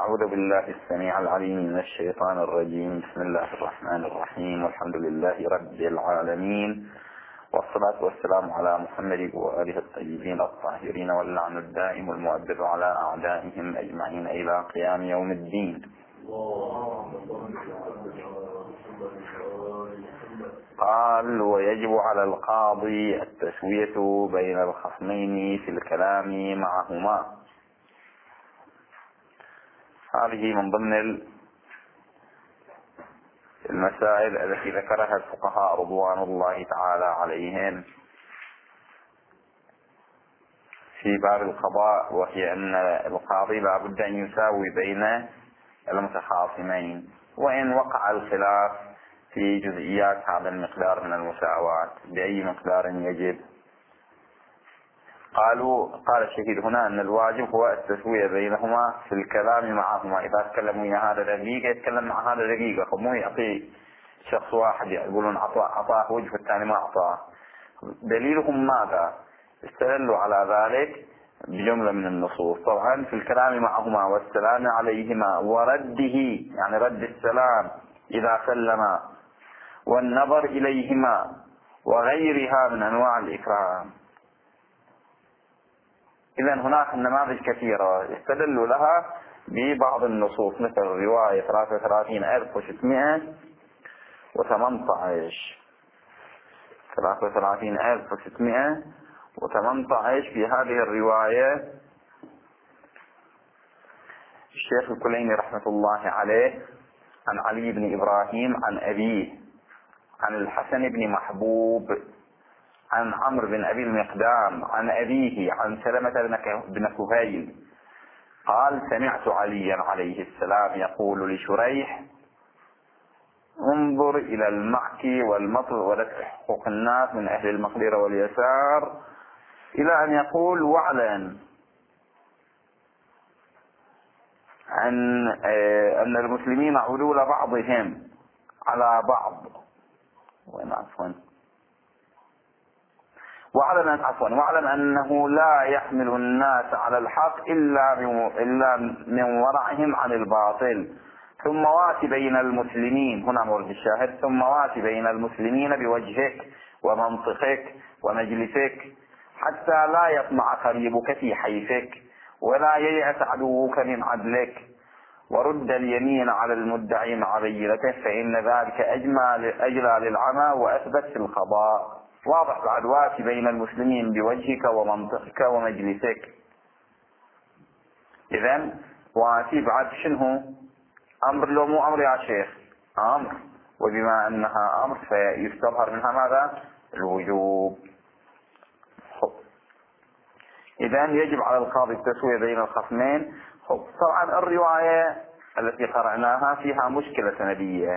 أعوذ بالله السميع العليم من الشيطان الرجيم. بسم الله الرحمن الرحيم، والحمد لله رب العالمين، والصلاة والسلام على محمد وآله الطيبين الطاهرين، واللعن الدائم المؤبد على أعدائهم أجمعين إلى قيام يوم الدين. قال: ويجب على القاضي التسوية بين الخصمين في الكلام معهما. هذه من ضمن المسائل التي ذكرها الفقهاء رضوان الله تعالى عليهم في باب القضاء، وهي أن القاضي لا بد أن يساوي بين المتخاصمين، وإن وقع الخلاف في جزئيات هذا المقدار من المساواة بأي مقدار يجب. قال الشهيد هنا أن الواجب هو التسوية بينهما في الكلام معهما. إذا تكلم ويا هذا دقيقة يتكلم مع هذا دقيقة، مو يعطي شخص واحد يقولون أعطاه وجه والثاني ما أعطاه. دليلهم ماذا؟ استدلوا على ذلك بجملة من النصوص. طبعا في الكلام معهما والسلام عليهما ورده، يعني رد السلام إذا سلم، والنظر إليهما وغيرها من أنواع الإكرام. إذن هناك نماذج كثيرة استدلوا لها ببعض النصوص، مثل الرواية 33,618 في هذه الرواية. الشيخ الكليني رحمة الله عليه عن علي بن إبراهيم عن أبيه عن الحسن بن محبوب عن عمرو بن أبي المقدام عن أبيه عن سلمة بن كهيل قال: سمعت عليا عليه السلام يقول لشريح: انظر إلى المعك والمطر ولا تحقق الناس من أهل المقدرة واليسار، إلى أن يقول: واعلم أن المسلمين عدول بعضهم على بعض، واعلم أنه لا يحمل الناس على الحق إلا من ورعهم عن الباطل، ثم وات بين المسلمين، هنا مورد الشاهد، ثم وات بين المسلمين بوجهك ومنطقك ومجلسك، حتى لا يطمع قريبك في حيفك ولا ييأس عدوك من عدلك، ورد اليمين على المدعي مع بينته، فإن ذلك أجلى للعمى وأثبت في القضاء. واضح بعد: وات بين المسلمين بوجهك ومنطقك ومجلسك. إذن واتي بعد شنو؟ أمر لو مو أمر يا شيخ؟ أمر، وبما أنها أمر فيستظهر منها ماذا؟ الوجوب. إذن يجب على القاضي التسوية بين الخصمين. طبعا الرواية التي قرأناها فيها مشكلة سندية،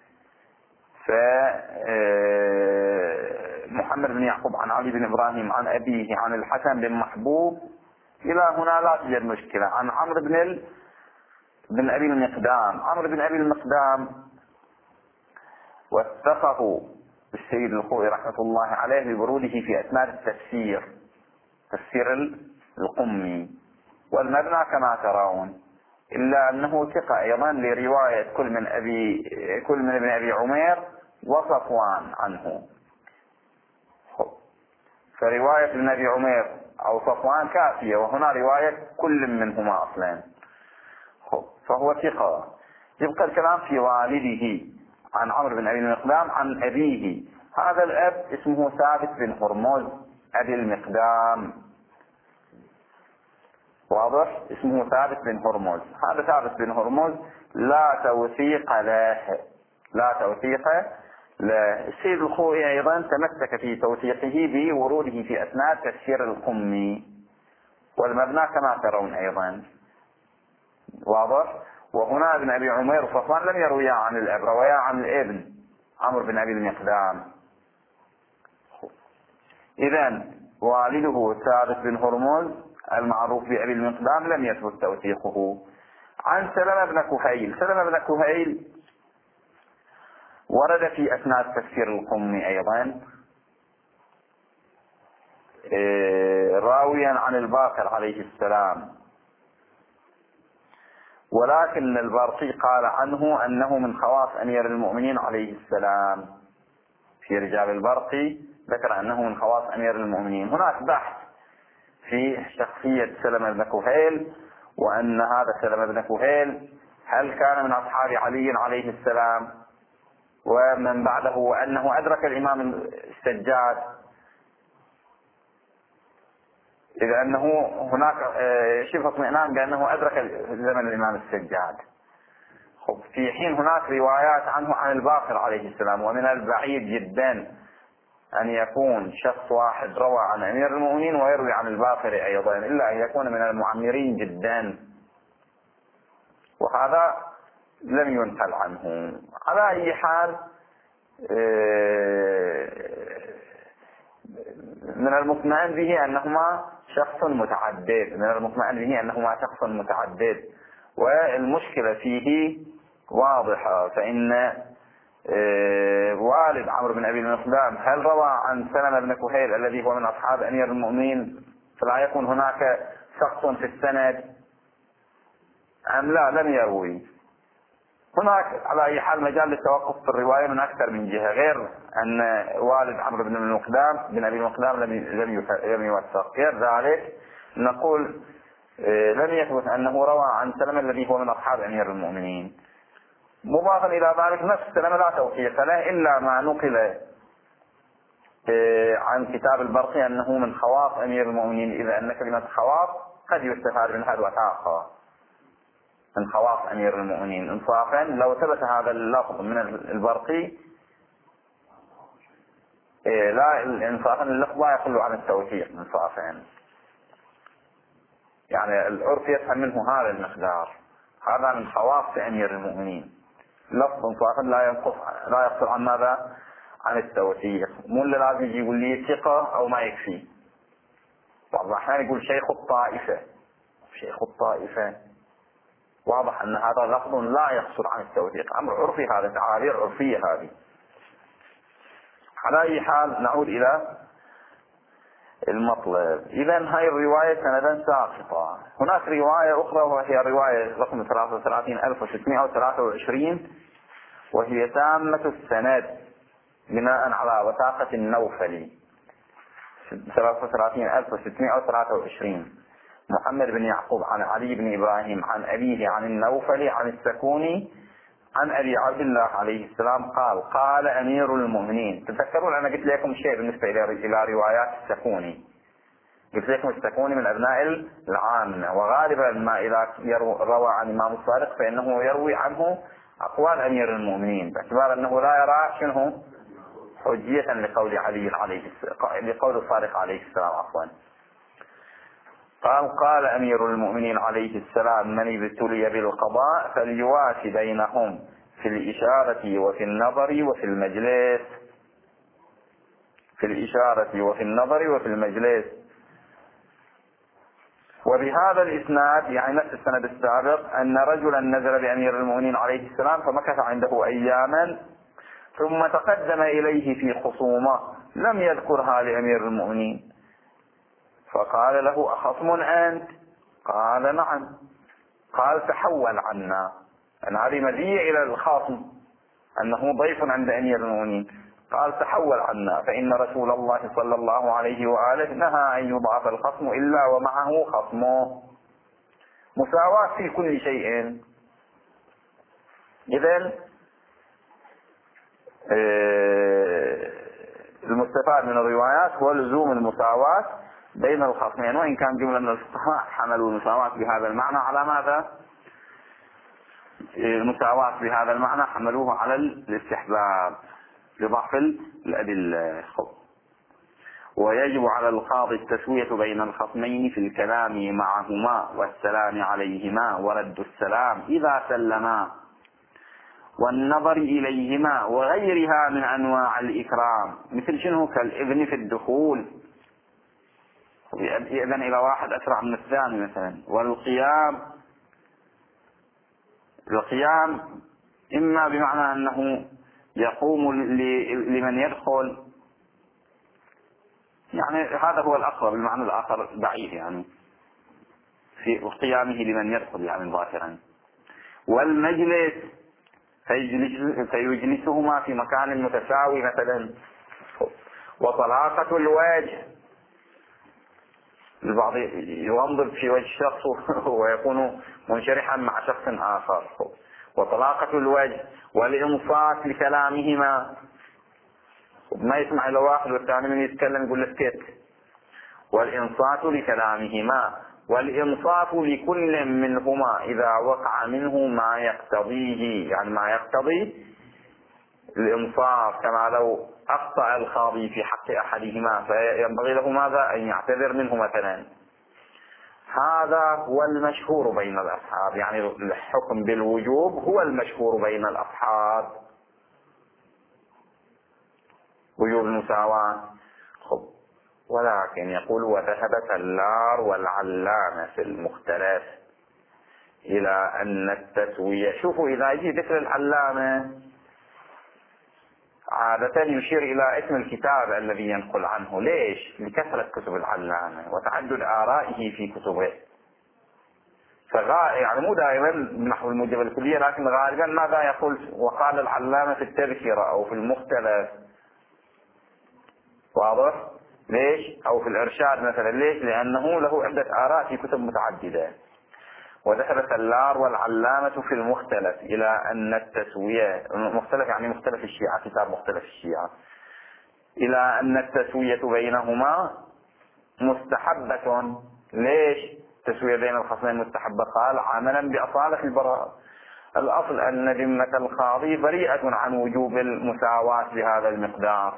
فمحمد بن يعقوب عن علي بن إبراهيم عن أبيه عن الحسن بن محبوب إلى هنا لا توجد مشكلة. عن عمرو بن أبي المقدام، عمرو بن أبي المقدام وثقه السيد الخوئي رحمة الله عليه بوروده في أسناد التفسير، تفسير القمي، والمبنى كما ترون، إلا أنه ثقة أيضا لرواية كل من ابن أبي عمير وصفوان عنه. فرواية ابن أبي عمير أو صفوان كافية، وهنا رواية كل منهما أصلا، فهو ثقة. يبقى الكلام في والده عن عمرو بن أبي المقدام عن أبيه. هذا الأب اسمه ثابت بن هرمز أبي المقدام، واضح؟ اسمه ثابت بن هرمز. هذا ثابت بن هرمز لا توثيق له، السيد الخوئي أيضا تمسك في توثيقه بوروده في أسناد تفسير القمي، والمبنى كما ترون أيضا، واضح؟ وهنا ابن أبي عمير وصفوان لم يرويا عن الأب، رويا عن الابن عمرو بن أبي المقدام. إذن والده ثابت بن هرمز المعروف بأبي المقدام لم يثبت توثيقه. عن سلمة بن كهيل ورد في أسناد تفسير القمي أيضا راويا عن الباقر عليه السلام، ولكن البرقي قال عنه أنه من خواص أمير المؤمنين عليه السلام. في رجال البرقي ذكر أنه من خواص أمير المؤمنين. هناك بحث في شخصية سلمة بن كهيل، وأن هذا سلمة بن كهيل هل كان من أصحاب علي عليه السلام ومن بعده، وأنه أدرك الإمام السجاد، إذا أنه هناك شبه اطمئنان بأنه أدرك زمن الإمام السجاد. في حين هناك روايات عنه عن الباقر عليه السلام، ومن البعيد جدا أن يكون شخص واحد روى عن أمير المؤمنين ويروي عن الباقر أيضا، إلا أن يكون من المعمرين جدا، وهذا لم ينقل عنه. على أي حال من المطمئن به أنهما شخص متعدد، والمشكلة فيه واضحة. فإن والد عمرو بن أبي المقدام هل روى عن سلمة بن كهيل الذي هو من أصحاب أمير المؤمنين فلا يكون هناك شخص في السند أم لا؟ لم يروي. هناك على أي حال مجال للتوقف في الرواية من أكثر من جهة، غير أن والد عمرو بن أبي المقدام لم يوثق. غير ذلك نقول لم يثبت أنه روى عن سلمة الذي هو من أصحاب أمير المؤمنين. مضافا إلى ذلك نفس سلمة لا توثيق له إلا ما نقل عن كتاب البرقي أنه من خواص أمير المؤمنين، إذا أن كلمة خواص قد يستفاد منها الوثاقة من خواص أمير المؤمنين إنصافا. لو ثبت هذا اللفظ من البرقي لا إنصافا اللفظ لا يقل عن التوثيق إنصافا، يعني العرف يفهم منه هذا المقدار، هذا من خواص أمير المؤمنين. لفظ إنصافا لا يقصر عن ماذا؟ عن التوثيق. مو اللي لازم يجي يقول لي ثقة أو ما يكفي. بعض الأحيان يقول شيخ الطائفة، واضح أن هذا لفظ لا يقصر عن التوثيق، أمر عرفي، هذا تعابير عرفية هذه. على أي حال نعود إلى المطلب. إذا هاي الرواية سندا ساقطة. هناك رواية أخرى وهي رواية رقم 33623، وهي تامة السند بناء على وثاقة النوفلي 33623، محمد بن يعقوب عن علي بن إبراهيم عن أبيه عن النوفلي عن السكوني عن أبي عبد الله عليه السلام قال أمير المؤمنين. تذكرون أنا قلت لكم شيء بالنسبة إلى روايات السكوني، قلت لكم السكوني من أبناء العامة، وغالبا ما إذا روى عن إمام الصادق فإنه يروي عنه أقوال أمير المؤمنين، باعتبار أنه لا يرى شنه حجية لقول علي لقول الصادق عليه السلام عفوا. قال أمير المؤمنين عليه السلام من ابتلي بالقضاء فليواسي بينهم في الإشارة وفي النظر وفي المجلس. وبهذا الإسناد يعني نفس السند السابق أن رجلا نزل بأمير المؤمنين عليه السلام فمكث عنده أياما ثم تقدم إليه في خصومة لم يذكرها لأمير المؤمنين، فقال له أخصم أنت؟ قال نعم. قال تحول عنا، أن هذه مزية إلى الخاصم أنه ضيف عند أمير المؤمنين. قال تحول عنا فإن رسول الله صلى الله عليه وآله نهى أن يضعف الخصم إلا ومعه خصمه، مساواة في كل شيء. إذن المستفاد من الروايات هو لزوم المساواة بين الخصمين، وإن كان جملة من الفقهاء حملوا المساواة بهذا المعنى على ماذا؟ المساواة بهذا المعنى حملوه على الاستحباب لضعف الأدلة. ويجب على القاضي التسوية بين الخصمين في الكلام معهما والسلام عليهما ورد السلام إذا سلما والنظر إليهما وغيرها من أنواع الإكرام، مثل شنو؟ كالإذن في الدخول، يأذن إلى واحد أسرع من الثاني مثلا، والقيام إما بمعنى أنه يقوم لمن يدخل، يعني هذا هو الأقرب، المعنى الآخر بعيد يعني في قيامه لمن يدخل يعني ظاهرا. والمجلس فيجلسهما في مكان متساوي مثلا. وطلاقة الوجه، البعض ينظر في وجه شخص ويكون منشرحا مع شخص آخر. وطلاقة الوجه والإنصات لكلامهما، ما يسمع إلا واحد والثاني من يتكلم يقول له اسكت. والإنصات لكلامهما والإنصاف لكل منهما إذا وقع منه ما يقتضيه، يعني ما يقتضي الإنصاف، كما لو أخطأ القاضي في حق أحدهما فينبغي له ماذا؟ أن يعتذر منه مثلا. هذا هو المشهور بين الأصحاب، يعني الحكم بالوجوب هو المشهور بين الأصحاب، وجوب المساواة. ولكن يقول وذهب سلار والعلامة في المختلف إلى أن التسوية. شوفوا إذا يجي ذكر العلامة عادة يشير إلى اسم الكتاب الذي ينقل عنه. ليش؟ لكثرة كتب العلامة وتعدد آرائه في كتبه. يعني مو دائما نحو الموجب الكلية، لكن غالبا ماذا يقول؟ وقال العلامة في التذكرة أو في المختلف. واضح؟ ليش؟ أو في الإرشاد مثلا. ليش؟ لأنه له عدة آراء في كتب متعددة. وذهب سلار والعلامة في المختلف إلى أن التسوية، مختلف يعني مختلف الشيعة، كتاب مختلف الشيعة، إلى أن التسوية بينهما مستحبة. ليش التسوية بين الخصمين مستحبة؟ قال عملا بأصالة البراءة. الأصل أن ذمة القاضي بريئة عن وجوب المساواة بهذا المقدار،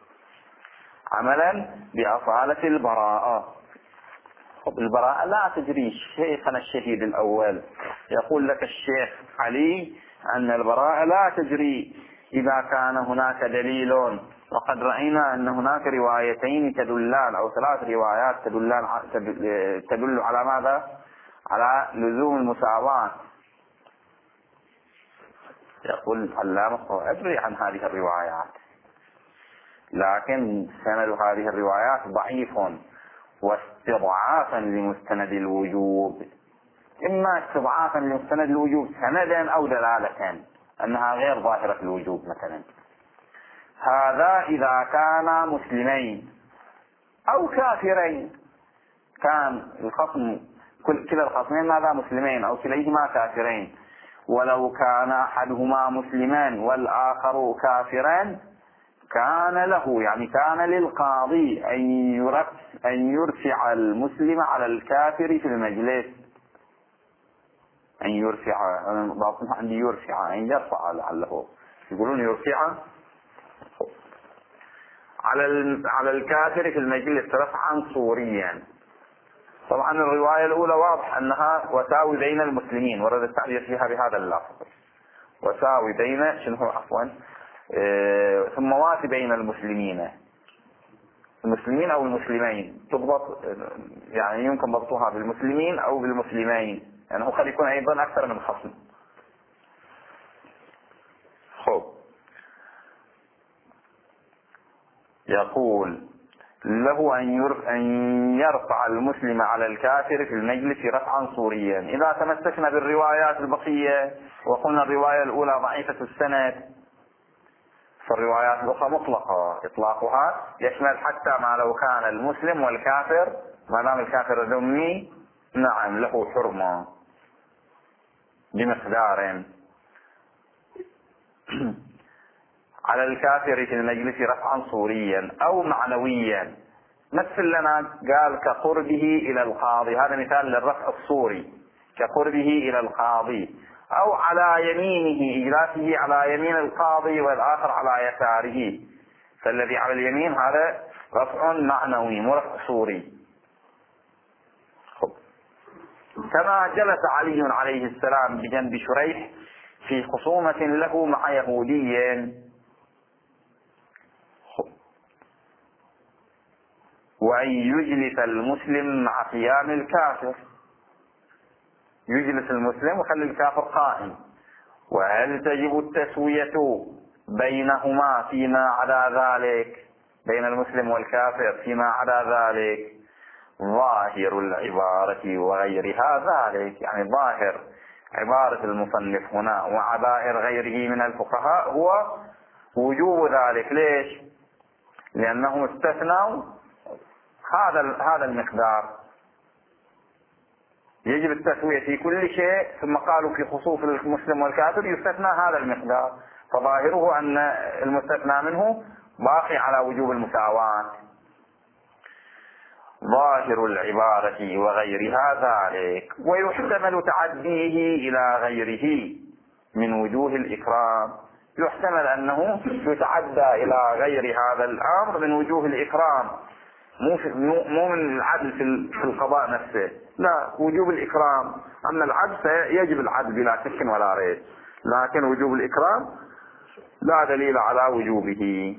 عملا بأصالة البراءة. البراءة لا تجري. شيخنا الشهيد الأول يقول لك الشيخ علي أن البراءة لا تجري إذا كان هناك دليل. وقد رأينا أن هناك روايتين تدلان أو 3 روايات تدل على ماذا؟ على لزوم المساواة. يقول العلامة أدري عن هذه الروايات، لكن سند هذه الروايات ضعيف واستضعافا لمستند الوجوب. إما استضعافا لمستند الوجوب سندا أو دلالة أنها غير ظاهرة الوجوب مثلا. هذا إذا كان مسلمين أو كافرين. كان الخصم كلا الخصمين ماذا؟ مسلمين أو كليهما كافرين. ولو كان أحدهما مسلمان والآخر كافرا كان له، يعني كان للقاضي أن يرفع المسلم على الكافر في المجلس. أن يرفع، بعضهم عندي يرفع، أن يرفع لعله يقولون يرفع على الكافر في المجلس رفعا صوريا. طبعا الرواية الأولى واضح أنها وساوي بين المسلمين، ورد التعبير فيها بهذا اللفظ وساوي بين شنو عفوا ثم واسي بين المسلمين أو المسلمين. تضبط يعني يمكن ضبطها بالمسلمين أو بالمسلمين، يعني هو قد يكون أيضا أكثر من خصم. خب يقول له أن يرفع المسلم على الكافر في المجلس رفعا صوريا. إذا تمسكنا بالروايات البقية وقلنا الرواية الأولى ضعيفة السند، فالروايات الأخرى مطلقة، إطلاقها يشمل حتى ما لو كان المسلم والكافر، ما دام الكافر ذمي نعم له حرمة بمقدار. على الكافر في المجلس رفعا صوريا أو معنويا. مثل لنا قال كقربه إلى القاضي، هذا مثال للرفع الصوري، كقربه إلى القاضي، أو على يمينه، إجلاسه على يمين القاضي والآخر على يساره، فالذي على اليمين هذا رفع معنوي مو رفع صوري. كما جلس علي عليه السلام بجنب شريح في خصومة له مع يهودي، وأن يجلس المسلم مع قيام الكافر. يجلس المسلم وخلي الكافر قائم. وهل تجب التسوية بينهما فيما عدا ذلك، بين المسلم والكافر فيما عدا ذلك؟ ظاهر العبارة وغيرها ذلك، يعني ظاهر عبارة المصنف هنا وعبائر غيره من الفقهاء هو وجوب ذلك. ليش؟ لأنهم استثنوا هذا المقدار، يجب التسوية في كل شيء، ثم قالوا في خصوص المسلم والكافر يستثنى هذا المقدار، فظاهره أن المستثنى منه باقي على وجوب المساواة. ظاهر العبارة وغيرها ذلك، ويحتمل تعديه إلى غيره من وجوه الإكرام. يحتمل أنه يتعدى إلى غير هذا الأمر من وجوه الإكرام، مو من العدل في القضاء نفسه، لا، وجوب الإكرام. أما العدل فيجب العدل بلا شك ولا ريب، لكن وجوب الإكرام لا دليل على وجوبه.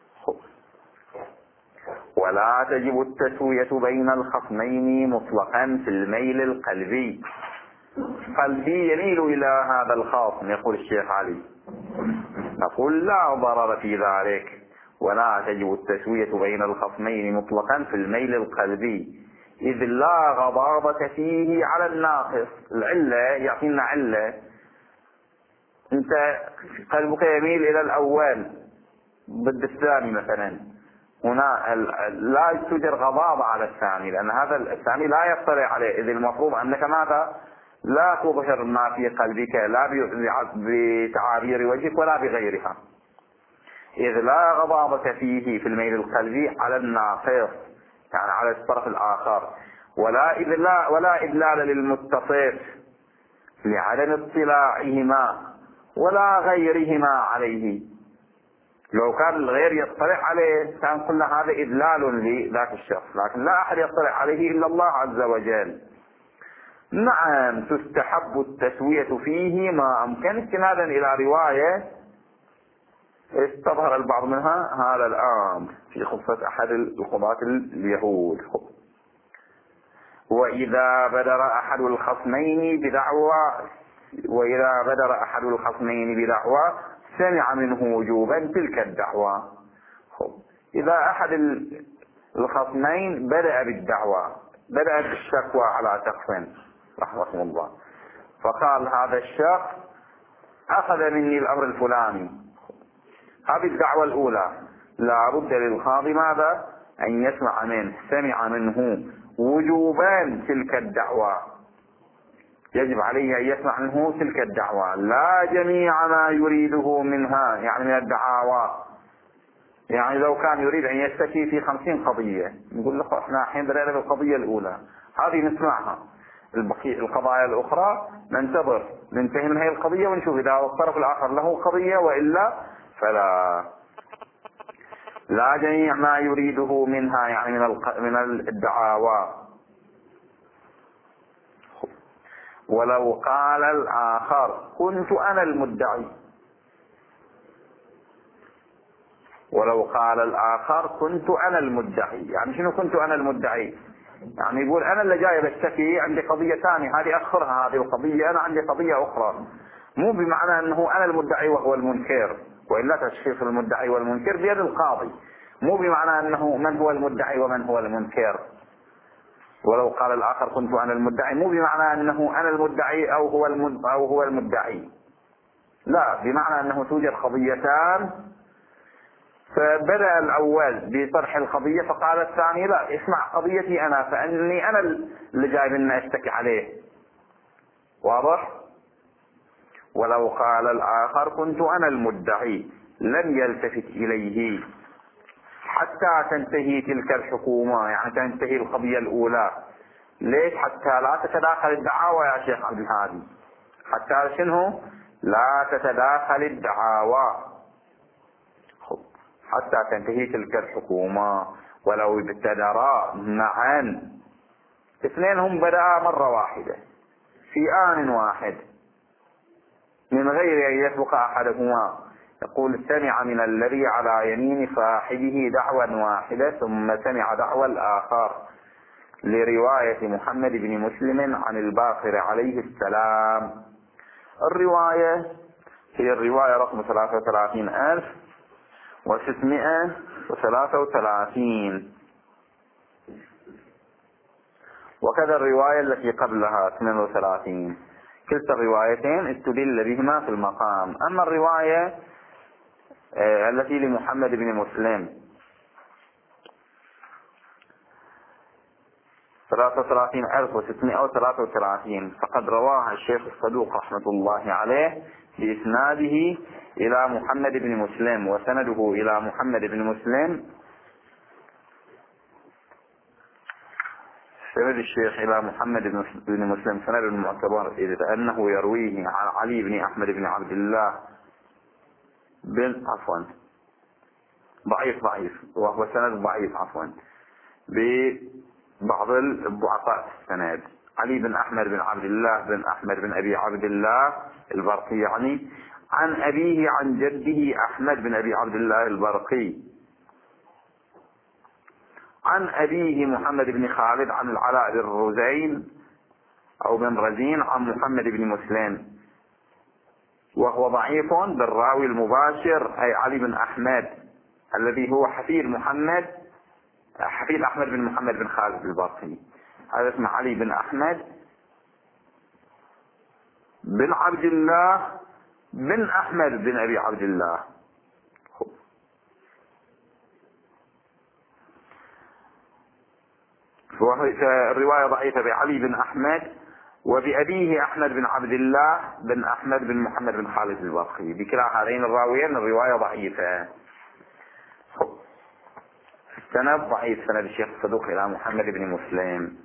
ولا تجب التسوية بين الخصمين مطلقا في الميل القلبي. قلبي يميل إلى هذا الخصم، يقول الشيخ علي، نقول لا ضرر في ذلك. ولا تجب التسوية بين الخصمين مطلقا في الميل القلبي، إذ لا غضاضة فيه على الناقص. العلة يعطينا علة، أنت قلبك يميل إلى الأول ضد الثاني مثلا، هنا لا توجد غضاضة على الثاني، لأن هذا الثاني لا يطلع عليه، إذ المفروض أنك ماذا؟ لا تظهر ما في قلبك، لا بتعابير وجهك ولا بغيرها. إذ لا غضاضة فيه في الميل القلبي على الناقص، يعني على الطرف الآخر، ولا إدلال للمتصف لعدم اطلاعهما ولا غيرهما عليه. لو كان الغير يطلع عليه كان قلنا هذا إدلال لذاك الشخص، لكن لا أحد يطلع عليه إلا الله عز وجل. نعم، تستحب التسوية فيه ما أمكن، استنادا إلى رواية استظهر البعض منها هذا الأمر في قصة أحد القضاة اليهود. وإذا بدر أحد الخصمين بدعوى سمع منه وجوبا تلك الدعوى. إذا أحد الخصمين بدأ بالشكوى على شخص رحمه الله، فقال هذا الشخص أخذ مني الأمر الفلاني، هذه الدعوة الأولى، لا بد للقاضي ماذا؟ أن يسمع منه، سمع منه وجوبا تلك الدعوة، يجب عليه أن يسمع منه تلك الدعوة، لا جميع ما يريده منها، يعني من الدعاوى. يعني لو كان يريد أن يشتكي في 50 قضية، نقول له احنا الحين بدأنا بالقضية الأولى، هذه نسمعها، القضايا الأخرى ننتهي من هذه القضية ونشوف إذا الطرف الآخر له قضية، وإلا فلا. لا جميع ما يريده منها، يعني من الدعاوى. ولو قال الآخر كنت أنا المدعي، يعني شنو كنت أنا المدعي؟ يعني يقول أنا اللي جاي بشتكي، عندي قضية ثانية، هذه أخرها هذه القضية، أنا عندي قضية أخرى. مو بمعنى أنه أنا المدعي وهو المنكر، وإلا تشخيص المدعي والمنكر بيد القاضي، مو بمعنى أنه من هو المدعي ومن هو المنكر. ولو قال الآخر كنت أنا المدعي، مو بمعنى أنه أنا المدعي أو هو المدعي، لا، بمعنى أنه توجد قضيتان، فبدأ الأول بطرح القضية فقال الثاني لا، اسمع قضيتي أنا، فأني أنا اللي جاي مني أشتكي عليه. واضح؟ ولو قال الآخر كنت أنا المدعي لم يلتفت إليه حتى تنتهي تلك الحكومة، يعني تنتهي القضية الأولى. ليش؟ حتى لا تتداخل الدعاوى يا شيخ عبد الهادي، حتى شنو؟ لا تتداخل الدعاوى حتى تنتهي تلك الحكومة. ولو ابتدرا معا، اثنين هم بدأ مرة واحدة في آن واحد من غير أن يسبق أحدهما، يقول سمع من الذي على يمين صاحبه دعوى واحدة ثم سمع دعوى الآخر، لرواية محمد بن مسلم عن الباقر عليه السلام. الرواية هي الرواية رقم 33633، وكذا الرواية التي قبلها 32. كلتا الروايتين استدل بهما في المقام. أما الرواية التي لمحمد بن مسلم 33,633 فقد رواها الشيخ الصدوق رحمة الله عليه بإسناده إلى محمد بن مسلم، وسنده إلى محمد بن مسلم، سند الشيخ إلى محمد بن مسلم سند معتبر، إذ أنه يرويه عن علي بن أحمد بن عبد الله ضعيف، وهو سند ضعيف ببعض الضعفاء السند. علي بن أحمد بن عبد الله بن أحمد بن أبي عبد الله البرقي، يعني عن أبيه عن جده أحمد بن أبي عبد الله البرقي، عن أبيه محمد بن خالد عن العلاء بن رزين أو بن رزين عن محمد بن مسلم، وهو ضعيف بالراوي المباشر أي علي بن أحمد الذي هو حفيد أحمد بن محمد بن خالد البرقي. هذا اسمه علي بن أحمد بن عبد الله بن أحمد بن أبي عبد الله. الرواية ضعيفة بعلي بن أحمد وبأبيه أحمد بن عبد الله بن أحمد بن محمد بن خالد البرقي، بكلا هذين الراويين الرواية ضعيفة. السند ضعيف، سند الشيخ الصدوق إلى محمد بن مسلم.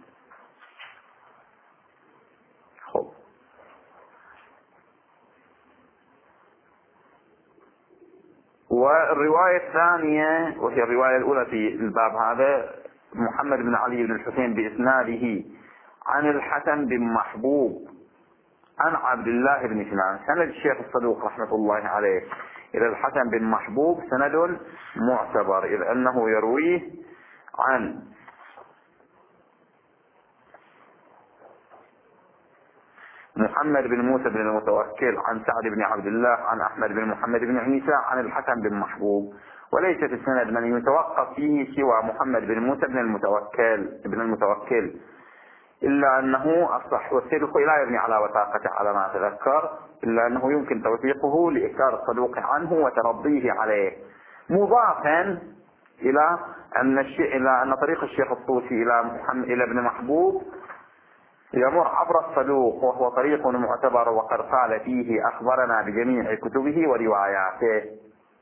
والرواية الثانية وهي الرواية الأولى في الباب هذا، محمد بن علي بن الحسين بإسناده عن الحسن بن محبوب عن عبد الله بن سنان، سند الشيخ الصدوق رحمة الله عليه إلى الحسن بن محبوب سند معتبر، إذ أنه يرويه عن محمد بن موسى بن المتوكل عن سعد بن عبد الله عن أحمد بن محمد بن عيسى عن الحسن بن محبوب، وليس في السند من يتوقف فيه سوى محمد بن موسى بن المتوكل إلا أنه أصح، والسيد لا يبني على وثاقته على ما أتذكر، إلا أنه يمكن توثيقه لإكثار الصدوق عنه وترضيه عليه، مضافا إلى أن طريق الشيخ الطوسي إلى ابن محبوب يمر عبر الصدوق، وهو طريق معتبر، وقد قال فيه أخبرنا بجميع كتبه ورواياته،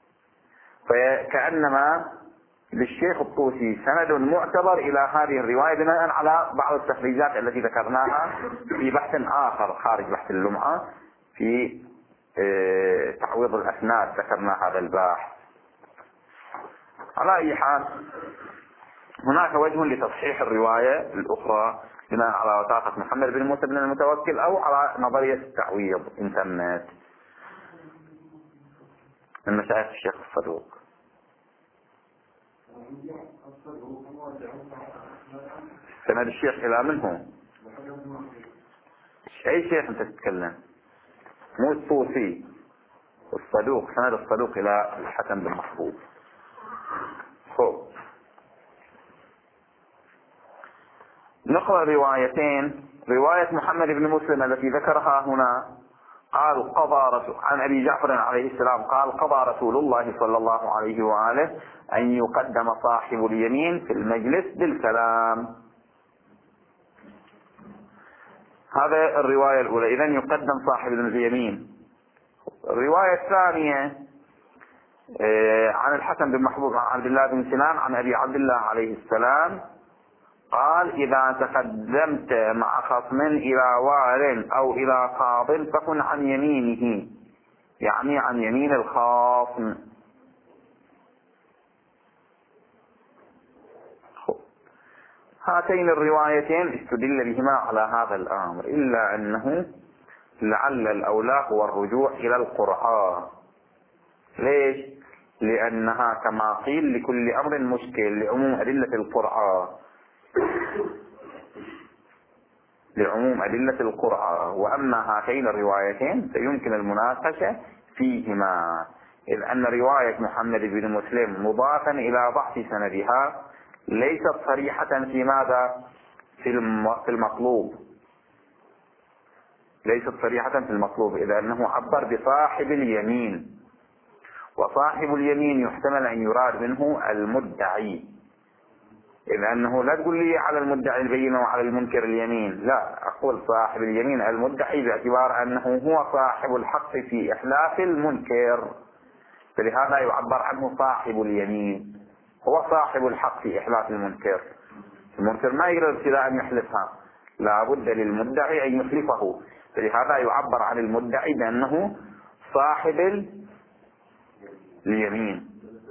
فكأنما للشيخ الطوسي سند معتبر إلى هذه الرواية بناء على بعض التخريجات التي ذكرناها في بحث آخر خارج بحث اللمعة في تعويض الأسناد، ذكرنا هذا الباحث. على أي حال هناك وجه لتصحيح الرواية الأخرى بناء على وثاقة محمد بن موسى بن المتوكل أو على نظرية التعويض إن تمت من مشايخ الشيخ الصدوق. سند الشيخ إلى منه أي شيخ أنت تتكلم؟ مو الطوسي، الصدوق، سند الصدوق إلى الحسن بن محبوب. نقرأ روايتين. رواية محمد بن مسلم التي ذكرها هنا قال عن أبي جعفر عليه السلام قال قضى رسول الله صلى الله عليه وآله أن يقدم صاحب اليمين في المجلس بالكلام. هذا الرواية الأولى، إذن يقدم صاحب اليمين. الرواية الثانية عن الحسن بن محبوب عن عبد الله بن سنان عن أبي عبد الله عليه السلام قال إذا تقدمت مع خصم إلى وال أو إلى قاض فكن عن يمينه، يعني عن يمين الخاصم. هاتين الروايتين استدل بهما على هذا الأمر، إلا أنه لعل الأولى هو الرجوع إلى القرآن. ليش؟ لأنها كما قيل لكل أمر مشكل لعموم أدلة القرآن، وأما هاتين الروايتين فيمكن المناقشة فيهما، إذ أن رواية محمد بن مسلم مضافا إلى ضعف سندها ليست صريحة في ماذا؟ في المطلوب، ليست صريحة في المطلوب، إذا أنه عبر بصاحب اليمين، وصاحب اليمين يحتمل أن يراد منه المدعي، إذا أنه لا تقول لي على المدعي البينة وعلى المنكر اليمين، لا، أقول صاحب اليمين المدعي باعتبار أنه هو صاحب الحق في إحلاف المنكر، فلهذا يعبر عنه صاحب اليمين، هو صاحب الحق في إحلاف المنكر. المنكر ما يقدر ابتداء أن يحلفها، لا بد للمدعي أن يحلفه، فلهذا يعبر عن المدعي بأنه صاحب اليمين.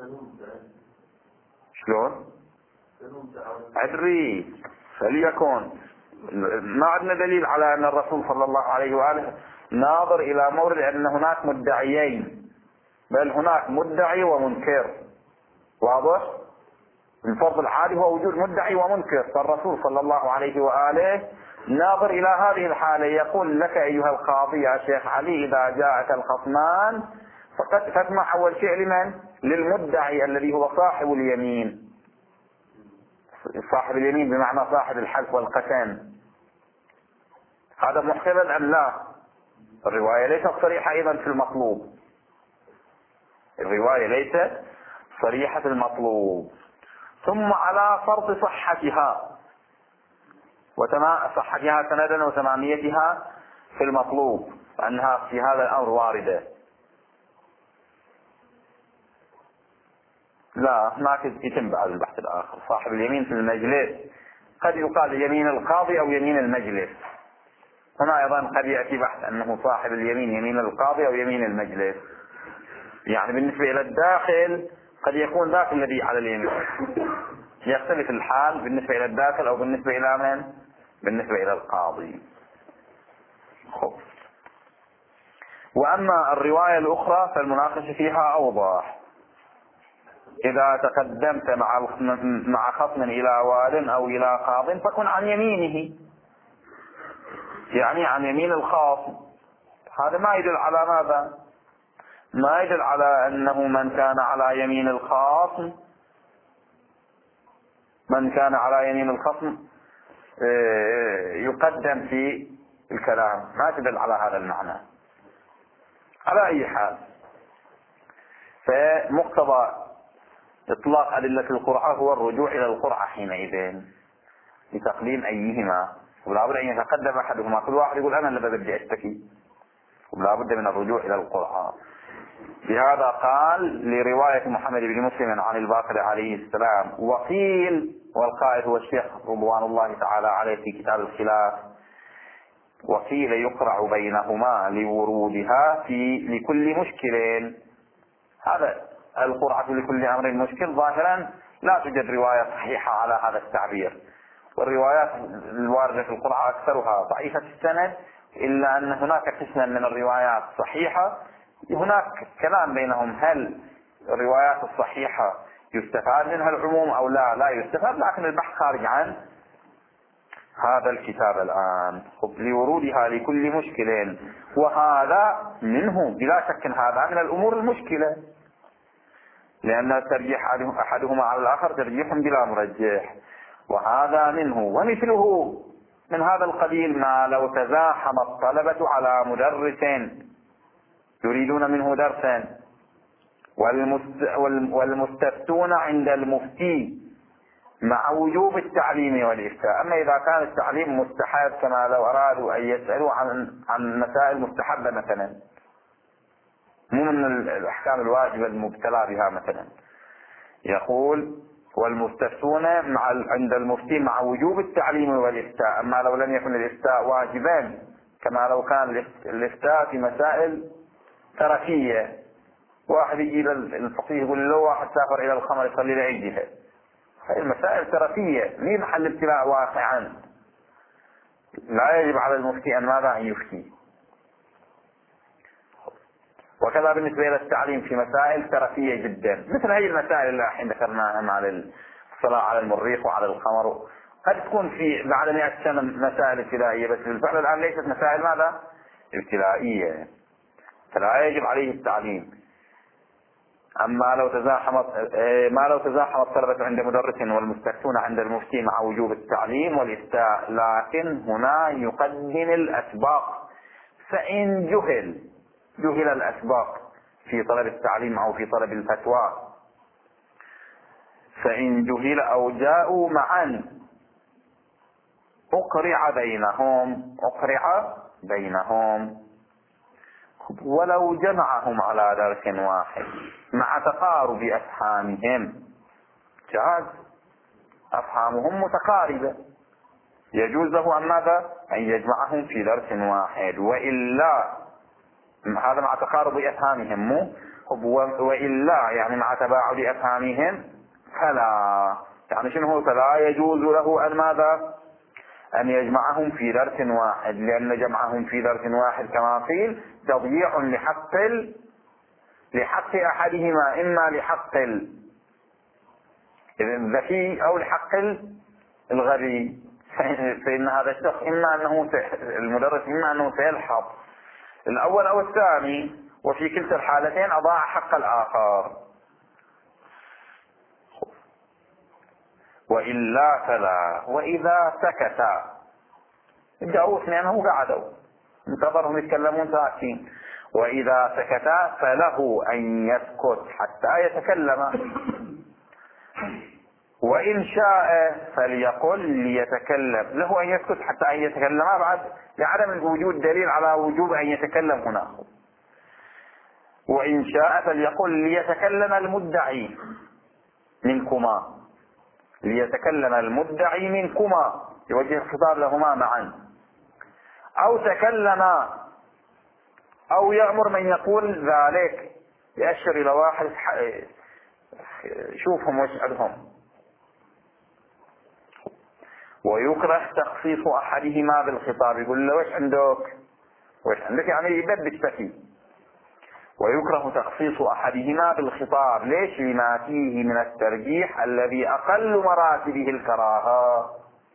شلون؟ أدري، فليكن. ما عندنا دليل على أن الرسول صلى الله عليه وآله ناظر إلى مورد أن هناك مدعيين، بل هناك مدعي ومنكر، واضح؟ الفرض العادي هو وجود مدعي ومنكر، فالرسول صلى الله عليه وآله ناظر إلى هذه الحالة، يقول لك أيها القاضي يا شيخ علي إذا جاءك الخصمان فقد تسمع أول شيء لمن؟ للمدعي الذي هو صاحب اليمين. صاحب اليمين بمعنى صاحب الحلف والقسم. هذا محتمل أم لا؟ الرواية ليست صريحة أيضا في المطلوب، الرواية ليست صريحة في المطلوب. ثم على فرض صحتها صحتها سندا وتماميتها في المطلوب، وأنها في هذا الأمر واردة. لا، هناك يتم بعد البحث الآخر. صاحب اليمين في المجلس قد يقال يمين القاضي أو يمين المجلس، هنا أيضا قد يأتي بحث أنه صاحب اليمين يمين القاضي أو يمين المجلس، يعني بالنسبة إلى الداخل قد يكون ذاك الذي على اليمين، يختلف الحال بالنسبة إلى الداخل أو بالنسبة إلى من؟ بالنسبة إلى القاضي. خب. وأما الرواية الأخرى فالمناقشة فيها أوضح. إذا تقدمت مع خصم إلى وال أو إلى قاض فكن عن يمينه، يعني عن يمين الخاصم. هذا ما يدل على ماذا؟ ما يدل على أنه من كان على يمين الخصم يقدم في الكلام، ما تدل على هذا المعنى. على أي حال، فمقتضى إطلاق أدلة القرعة هو الرجوع إلى القرعة حينئذ لتقديم أيهما، ولا بد أن يتقدم أحدهما، كل واحد يقول أنا اللي بدي أشتكي، ولا بد من الرجوع إلى القرعة. بهذا قال لرواية محمد بن مسلم عن الباقر عليه السلام. وقيل، والقائل هو الشيخ رضوان الله تعالى عليه في كتاب الخلاف، وقيل يقرع بينهما لورودها لكل مشكل. هذا القرعة لكل أمر مشكل ظاهرا لا توجد رواية صحيحة على هذا التعبير، والروايات الواردة في القرعة أكثرها ضعيفة السند، إلا أن هناك قسما من الروايات صحيحة. هناك كلام بينهم هل الروايات الصحيحة يستفاد منها العموم أو لا يستفاد، لكن البحث خارج عن هذا الكتاب الآن. لورودها لكل مشكل، وهذا منه بلا شك، هذا من الأمور المشكلة، لأن ترجيح أحدهما على الآخر ترجيح بلا مرجح، وهذا منه. ومثله من هذا القبيل ما لو تزاحم الطلبة على مدرس يريدون منه درسا والمستفتون عند المفتي مع وجوب التعليم والإفتاء. أما إذا كان التعليم مستحب، كما لو أرادوا أن يسألوا عن مسائل مستحبة مثلا، مو من الأحكام الواجبة المبتلى بها مثلا، يقول والمستفتون عند المفتي مع وجوب التعليم والإفتاء. أما لو لم يكن الإفتاء واجبا، كما لو كان الإفتاء في مسائل ترفية، واحد يجي للفقيه يقول له واحد سافر إلى الخمر يصلي لعيدها، هذه المسائل ترفية مين محل ابتلاء واقعا، لا يجب على المفتي أن ماذا أن يفتي. وكذا بالنسبة إلى التعليم في مسائل ترفية جدا، مثل هذه المسائل اللي الحين ذكرناها مع الصلاة على المريخ وعلى الخمر، قد تكون في بعد 100 سنة مسائل ابتلائية، بس بالفعل الآن ليست مسائل ماذا؟ ابتلائية، فلا يجب عليه التعليم. أما ما لو تزاحم الطلبة عند مدرس والمستفتون عند المفتي مع وجوب التعليم والإفتاء، لكن هنا يقدم الأسباق، فإن جهل الأسباب في طلب التعليم أو في طلب الفتوى، فإن جهل أو جاءوا معا أقرع بينهم ولو جمعهم على درس واحد مع تقارب أفهامهم. جاز، أفهامهم متقاربة، يجوز له أن ماذا؟ أن يجمعهم في درس واحد، وإلا هذا مع تقارب أفهامهم، وإلا يعني مع تباعد أفهامهم فلا. يعني شنو هو؟ فلا يجوز له أن ماذا؟ أن يجمعهم في درس واحد، لأن جمعهم في درس واحد كما قيل تضييع لحق أحدهما، إما لحق الذكي أو لحق الغبي. فإن هذا الشخص المدرس إما أنه سيلحظ الأول أو الثاني، وفي كلتا الحالتين أضاع حق الآخر. وإلا فلا. وإذا سكت، جاءوا اثنين وقعدوا انتظرهم يتكلمون ساكتين، وإذا سكت فله أن يسكت حتى يتكلم، وإن شاء فليقل ليتكلم. له أن يسكت حتى أن يتكلم بعد لعدم وجود دليل على وجوب أن يتكلم هنا. وإن شاء فليقل ليتكلم المدعي منكما، يوجه الخطاب لهما معا، أو تكلم، أو يأمر من يقول ذلك، يأشر إلى واحد شوفهم واسألهم. ويكره تخصيص أحدهما بالخطاب، يقول له وش عندك يعني يبدك فيه. ويكره تخصيص أحدهما بالخطاب، ليش؟ لما فيه من الترجيح الذي أقل مراتبه الكراهة،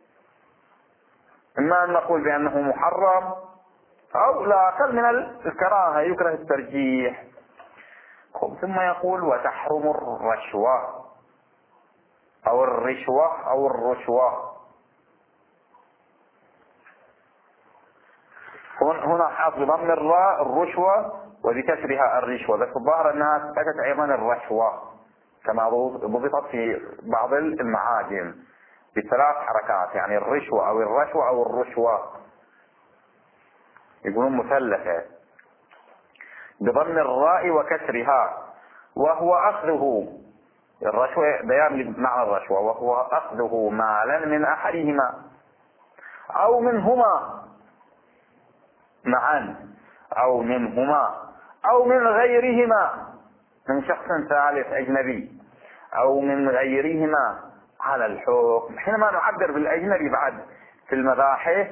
إما أن نقول بأنه محرم أو لا أقل من الكراهة، يكره الترجيح. ثم يقول وتحرم الرشوة أو الرشوة. هنا حاط بضم الراء الرشوة وبكسرها الرشوة، بس الظاهر أنها ثبتت أيضا الرشوة كما ضبطت في بعض المعاجم بثلاث حركات، يعني الرشوة أو الرشوة أو الرشوة، يقولون مثلثة بضم الراء وكسرها، وهو أخذه الرشوة، بيان لمعنى الرشوة، وهو أخذه مالا من أحدهما أو منهما معا، أو منهما أو من غيرهما، من شخص ثالث أجنبي، أو من غيرهما على الحكم. حينما نعبر بالأجنبي بعد في المباحث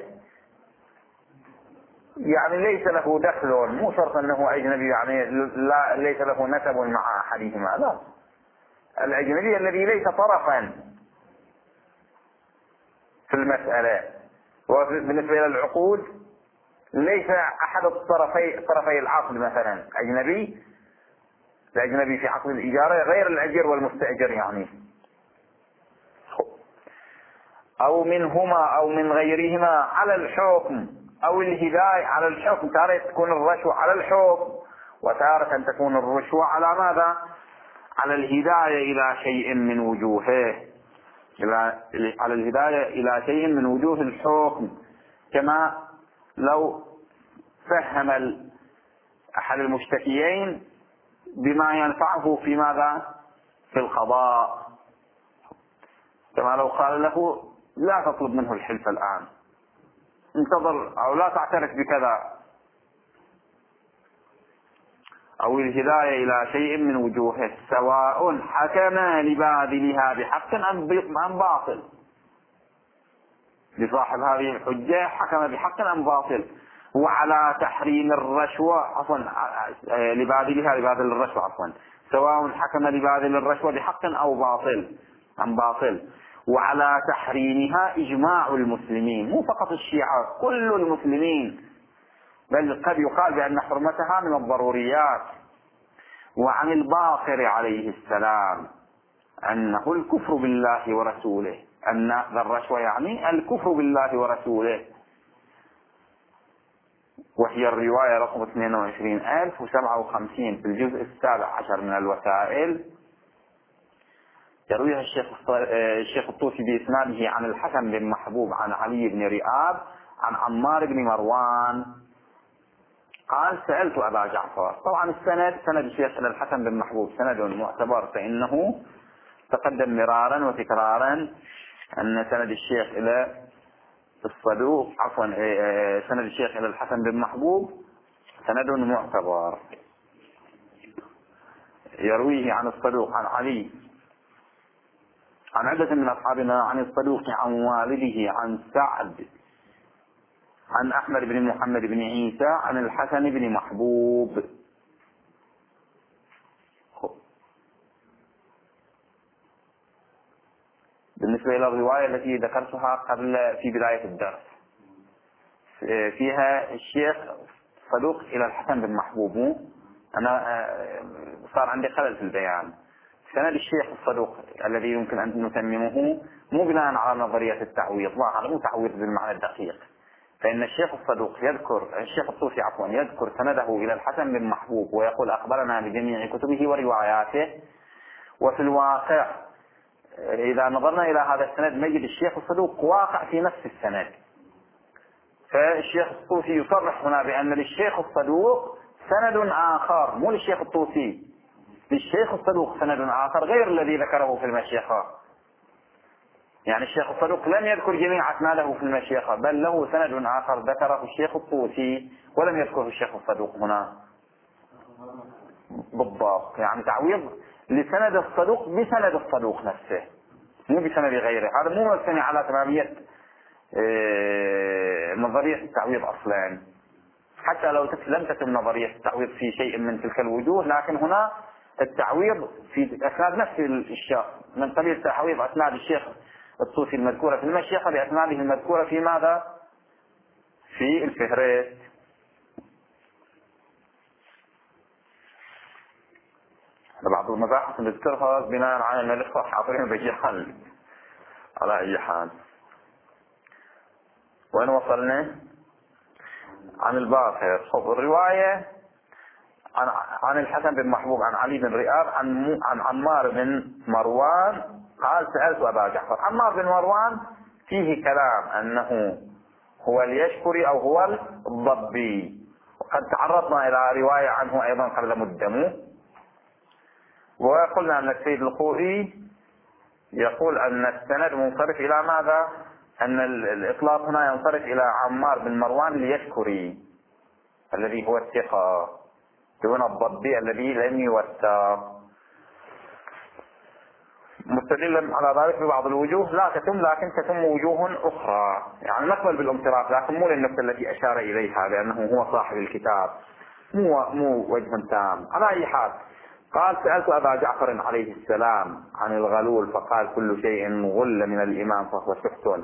يعني ليس له دخل، مو شرط أنه أجنبي يعني لا ليس له نسب مع أحدهما، لا، الأجنبي الذي ليس طرفا في المسألة. وبالنسبة إلى العقود ليس أحد طرفي العقد، مثلا الأجنبي في عقد الإجارة غير الأجير والمستأجر يعني. أو منهما أو من غيرهما على الحكم أو الهداية على الحكم، تارة تكون الرشوة على الحكم، وتارة تكون الرشوة على ماذا؟ على الهداية إلى شيء من وجوهه، على الهداية إلى شيء من وجوه الحكم، كما لو فهم أحد المشتكيين بما ينفعه في ماذا؟ في القضاء، كما لو قال له لا تطلب منه الحلف الآن، انتظر، أو لا تعترف بكذا، أو الهداية إلى شيء من وجوهه، سواء حكم لباذلها بحق أم باطل، لصاحب هذه الحجة حكم بحق أم باطل. وعلى تحريم الرشوة لباذل الرشوة سواء حكم لباذل الرشوة بحق أو أم باطل. وعلى تحريمها إجماع المسلمين، مو فقط الشيعة، كل المسلمين، بل قد يقال بأن حرمتها من الضروريات. وعن الباقر عليه السلام أنه الكفر بالله ورسوله، أن الرشوة يعني الكفر بالله ورسوله. وهي الرواية رقم 22057 في الجزء 17 من الوسائل. يرويها الشيخ الطوسي بإسناده عن الحسن بن محبوب عن علي بن رئاب عن عمار بن مروان قال سألت أبا جعفر. طبعا السند سند الشيخ إلى الحسن بن محبوب سند معتبر، فإنه تقدم مرارا وتكرارا أن سند الشيخ إلى الصدوق سند الشيخ إلى الحسن بن محبوب سند معتبر. يرويه عن الصدوق عن علي عن عدة من أصحابنا عن الصدوق عن والده عن سعد عن أحمد بن محمد بن عيسى عن الحسن بن محبوب. بالنسبة إلى الرواية التي ذكرتها قبل في بداية الدرس فيها الشيخ صدوق إلى الحسن بن محبوب، أنا صار عندي خلل في البيان. سند الشيخ الصدوق الذي يمكن أن نتممه مو بناء على نظرية التعويض، لا هذا مو تعويض بالمعنى الدقيق، فإن الشيخ الصدوق الشيخ الطوسي يذكر سنده إلى الحسن بن محبوب ويقول أخبرنا بجميع كتبه ورواياته. وفي الواقع إذا نظرنا إلى هذا السند نجد الشيخ الصدوق واقع في نفس السند، فالشيخ الطوسي يصرح هنا بأن للشيخ الصدوق سند آخر، مو للشيخ الطوسي، للشيخ الصدوق سند آخر غير الذي ذكره في المشيخة. يعني الشيخ الصدوق لم يذكر جميع أسناده في المشيخة، بل له سند آخر ذكره الشيخ الطوسي ولم يذكره الشيخ الصدوق هنا. بالضبط، يعني تعويض لسند الصدوق بسند الصدوق نفسه مو بسند غيره. هذا مو مبني على تمامية نظرية التعويض أصلا، حتى لو لم تتم نظرية التعويض في شيء من تلك الوجوه، لكن هنا التعويض في أسناد نفس الشيخ من قبيل تعويض أسناد الشيخ الطوسي المذكورة في المشيخة بأسناده المذكورة في ماذا؟ في الفهرست. بعض المباحث نذكرها بناء على أن الإخوة حاضرين بأي حال. على أي حال وين وصلنا؟ عن الباقر. الرواية عن الحسن بن محبوب عن علي بن رئاب عن عمار بن مروان قال سألت أبا جعفر. عمار بن مروان فيه كلام أنه هو اليشكري أو هو الضبي، وقد تعرضنا إلى رواية عنه أيضا قبل مدة، وقلنا أن السيد الخوئي يقول أن السند منصرف إلى ماذا؟ أن الإطلاق هنا ينصرف إلى عمار بن مروان اليشكري الذي هو الثقة دون الضبي الذي لم يوثق، مستدلا على ذلك ببعض الوجوه لا تتم، لكن تتم وجوه أخرى. يعني نقبل بالانصراف لكن مو للنقطة التي أشار إليها لأنه هو صاحب الكتاب، مو وجه تام. على أي حال قال سألت أبا جعفر عليه السلام عن الغلول فقال كل شيء غل من الإمام فهو سحت،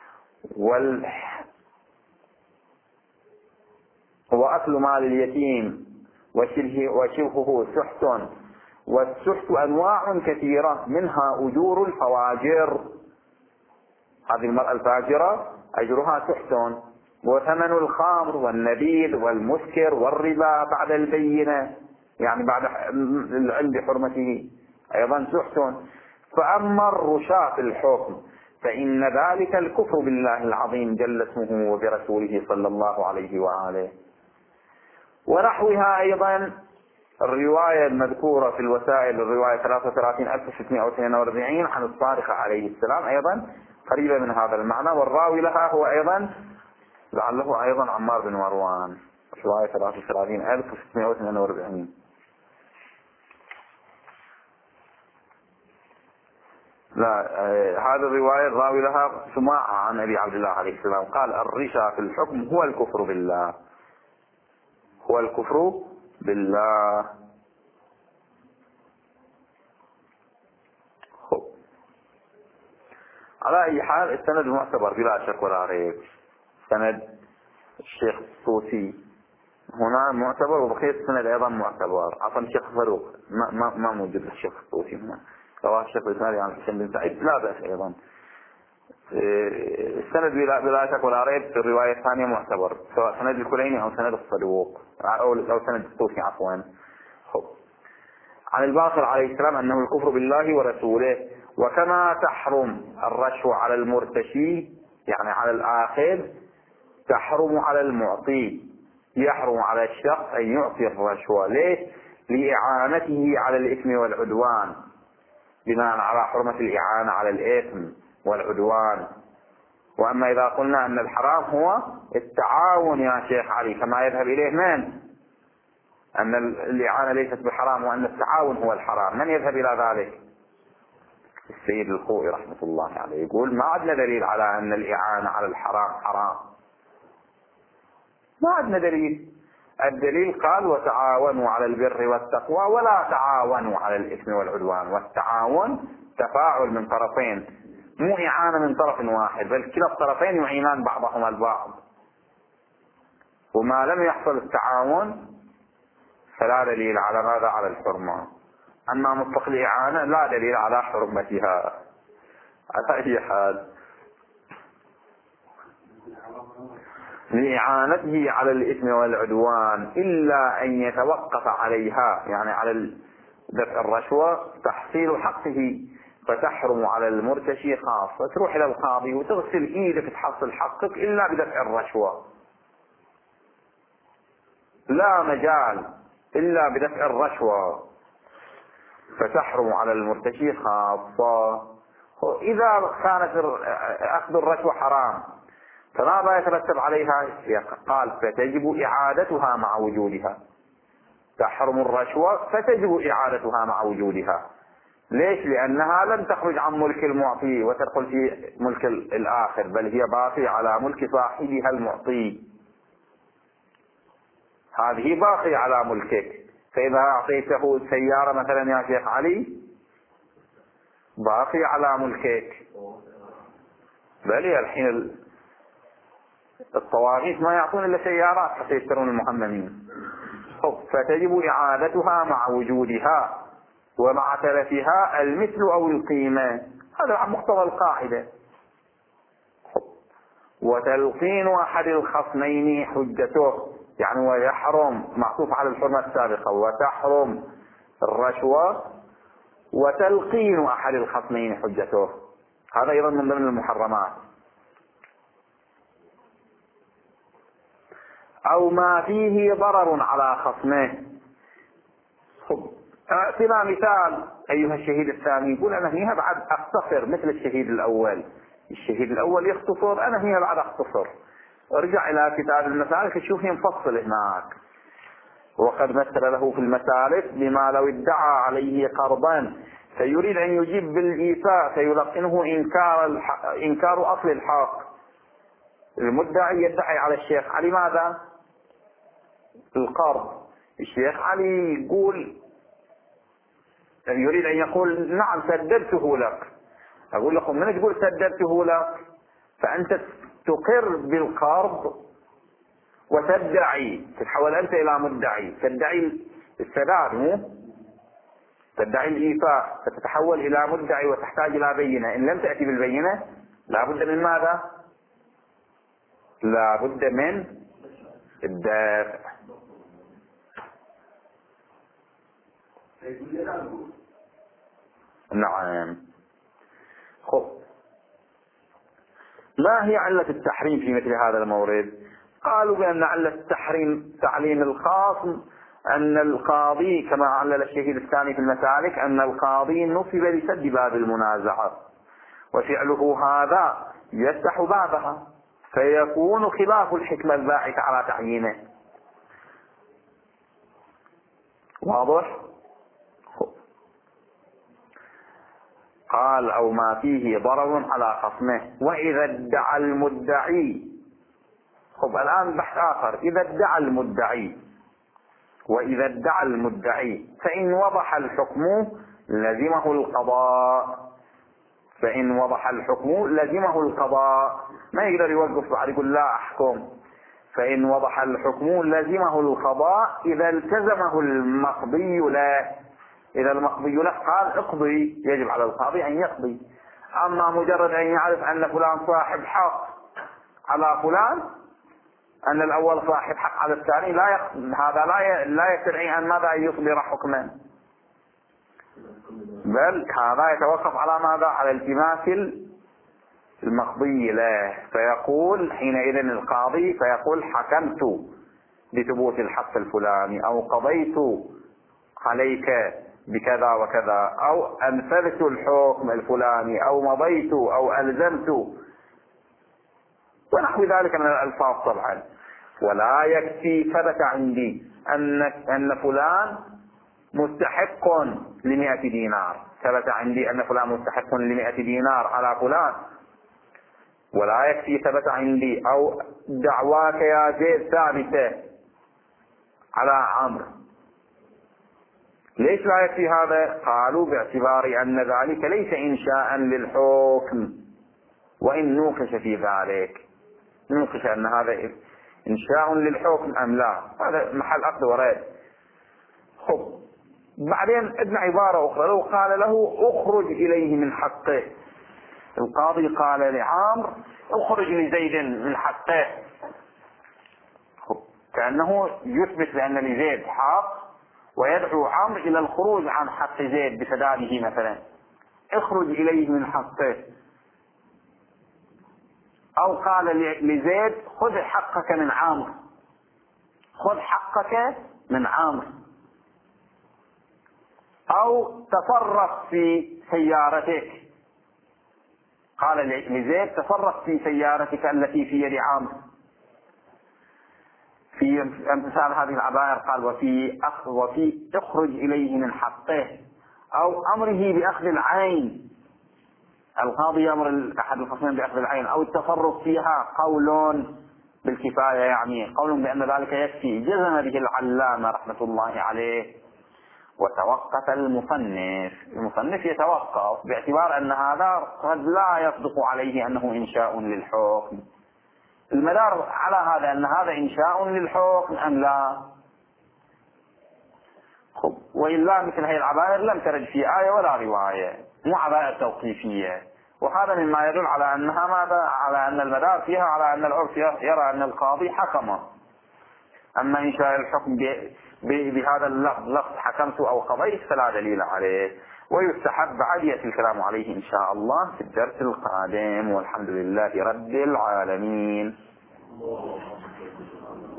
وأكل مال اليتيم وشبهه سحت، والسحت أنواع كثيرة منها أجور الفواجر، هذه المرأة الفاجرة أجرها سحت، وثمن الخمر والنبيذ والمسكر والربا بعد البينة يعني بعد العلم بحرمته أيضا سحت. فأما الرشاة في الحكم فإن ذلك الكفر بالله العظيم جل اسمه وبرسوله صلى الله عليه وآله. ونحوها أيضا الرواية المذكورة في الوسائل الرواية 33642 عن الصادق عليه السلام أيضا قريبة من هذا المعنى، والراوي لها هو أيضا لعله أيضا عمار بن مروان، رواية 33642. لا هذه الرواية الراوي لها سماع عن أبي عبد الله عليه السلام قال الرشا في الحكم هو الكفر بالله، هو الكفر بالله. على أي حال السند معتبر بلا شك ولا ريب، سند الشيخ الطوسي هنا معتبر، وبقية السند أيضا معتبر. عفوا الشيخ فاروق ما موجود الشيخ الطوسي هنا، رواه الشيخ الإسماعيلي عن حسين بن سعيد لا بأس أيضا. السند بلا شك ولا ريب في الرواية الثانية معتبر، سواء سند الكليني أو سند الصدوق أو سند الطوسي عفوا. عن الباقر عليه السلام أنه الكفر بالله ورسوله. وكما تحرم الرشوة على المرتشي يعني على الآخر، تحرم على المعطي. يحرم على الشخص أن يعطي الرشوة. ليه؟ لإعانته على الإثم والعدوان، بناء على حرمة الإعانة على الإثم والعدوان. وأما إذا قلنا أن الحرام هو التعاون يا شيخ علي كما يذهب إليه من؟ أن الإعانة ليست بحرام وأن التعاون هو الحرام، من يذهب إلى ذلك؟ السيد الخوئي رحمة الله عليه يقول ما عندنا دليل على أن الإعانة على الحرام حرام، ما عندنا دليل. الدليل قال وتعاونوا على البر والتقوى ولا تعاونوا على الإثم والعدوان. والتعاون تفاعل من طرفين، مو إعانة من طرف واحد، بل كلا الطرفين يعينان بعضهما البعض. وما لم يحصل التعاون فلا دليل على ماذا؟ على الحرمة. أما مطلق الإعانة لا دليل على حرمتها. على أي حال لإعانته على الإثم والعدوان إلا أن يتوقف عليها، يعني على دفع الرشوة تحصيل حقه، فتحرم على المرتشي خاصة. تروح إلى القاضي وتغسل إيدك تحصل حقك إلا بدفع الرشوة، لا مجال إلا بدفع الرشوة، فتحرم على المرتشي خاصة. إذا كانت أخذ الرشوة حرام فماذا يترتب عليها؟ قال فتجب إعادتها مع وجودها. تحرم الرشوة فتجب إعادتها مع وجودها. ليش؟ لأنها لم تخرج عن ملك المعطي وتدخل في ملك الآخر، بل هي باقية على ملك صاحبها المعطي. هذه باقية على ملكك. فإذا أعطيته السيارة مثلا يا شيخ علي باقية على ملكك، بل الحين الطواغيت ما يعطون إلا سيارات حتى يشترون المهممين. فتجب إعادتها مع وجودها ومع تلفها المثل أو القيمة. هذا مقتضى القاعدة. وتلقين أحد الخصمين حجته، يعني ويحرم معطوف على الحرمة السابقة، وتحرم الرشوة وتلقين أحد الخصمين حجته، هذا أيضا من ضمن المحرمات. أو ما فيه ضرر على خصمه. اعطنا مثال أيها الشهيد الثاني. يقول أنا هنا بعد أختصر مثل الشهيد الأول. الشهيد الأول يختصر، أنا هنا بعد أختصر. ارجع إلى كتاب المسالك تشوف مفصل هناك. وقد مثل له في المسالك بما لو ادعى عليه قرضا فيريد أن يجيب بالإيفاء فيلقنه إنكار أصل الحق. المدعي يدعي على الشيخ علي ماذا؟ القرض. الشيخ علي يقول يريد أن يقول نعم سددته لك. أقول لكم من تقول سددته لك؟ فأنت تقر بالقرض وتدعي، تتحول أنت إلى مدعي، تدعي السداد مو تدعي الإيفاء، فتتحول إلى مدعي وتحتاج إلى بينة. إن لم تأتي بالبينة لا بد من ماذا؟ لا بد من الدافع. نعم. ما هي علة التحريم في مثل هذا المورد؟ قالوا بأن علة التحريم تعليم الخاصم أن القاضي كما علل الشهيد الثاني في المسالك أن القاضي نصب لسد باب المنازعة، وفعله هذا يفتح بابها فيكون خلاف الحكمة الباعثة على تعيينه. واضح؟ قال أو ما فيه ضرر على خصمه. وإذا ادعى المدعي، الآن بحث آخر. إذا ادعى المدعي وإذا ادعى المدعي فإن وضح الحكم لزمه القضاء. فإن وضح الحكم لزمه القضاء، ما يقدر يوقف بعد يقول لا أحكم. فإن وضح الحكم لزمه القضاء إذا التزمه المقضي له. إذا المقضي له قال اقضي، يجب على القاضي أن يقضي. أما مجرد أن يعرف أن فلان صاحب حق على فلان، أن الأول صاحب حق على الثاني، هذا لا يستدعي أن ماذا يصدر حكما، بل هذا يتوقف على ماذا؟ على التماس المقضي له. فيقول حينئذ القاضي فيقول حكمت بثبوت الحق الفلاني، أو قضيت عليك بكذا وكذا، أو أنفذت الحكم الفلاني، أو مضيت، أو ألزمت، ونحو ذلك من الألفاظ طبعا. ولا يكفي ثبت عندي أن فلان مستحق ل100 دينار، ثبت عندي أن فلان مستحق ل100 دينار على فلان، ولا يكفي ثبت عندي أو دعواك يا زيد ثابتة على عمرو. ليش لا يكفي هذا؟ قالوا باعتبار أن ذلك ليس إنشاء للحكم، وإن نوقش في ذلك، نوقش أن هذا إنشاء للحكم أم لا، هذا محل أخذ ورد. خب بعدين ابن عبارة أخرى، لو قال له اخرج إليه من حقه، القاضي قال لعمرو اخرج لزيد من حقه، كأنه يثبت بأن لزيد حق ويدعو عمرو إلى الخروج عن حق زيد بسداده مثلا، اخرج إليه من حقه. أو قال لزيد خذ حقك من عمرو، خذ حقك من عمرو، أو تصرف في سيارتك، قال لزيد تصرف في سيارتك التي في يد عمرو. في امثال هذه العبائر قال وفي اخرج إليه من حقه، أو أمره بأخذ العين، القاضي يأمر أحد الخصمين بأخذ العين، أو التصرف فيها، قول بالكفاية، يعني قول بأن ذلك يكفي، جزم به العلامة رحمة الله عليه. وتوقف المصنف يتوقف باعتبار أن هذا قد لا يصدق عليه أنه إنشاء للحكم، المدار على هذا أن هذا إنشاء للحكم أم لا. وإلا مثل هذه العبائر لم ترد في آية ولا رواية، مو عبائر توقيفية، وهذا مما يدل على أنها ماذا؟ على أن المدار فيها على أن العرف يرى أن القاضي حكم. أما إنشاء الحكم بهذا اللفظ، لفظ حكمت أو قضيت، فلا دليل عليه. ويستحب بعد يأتي الكلام عليه إن شاء الله في الدرس القادم، والحمد لله رب العالمين.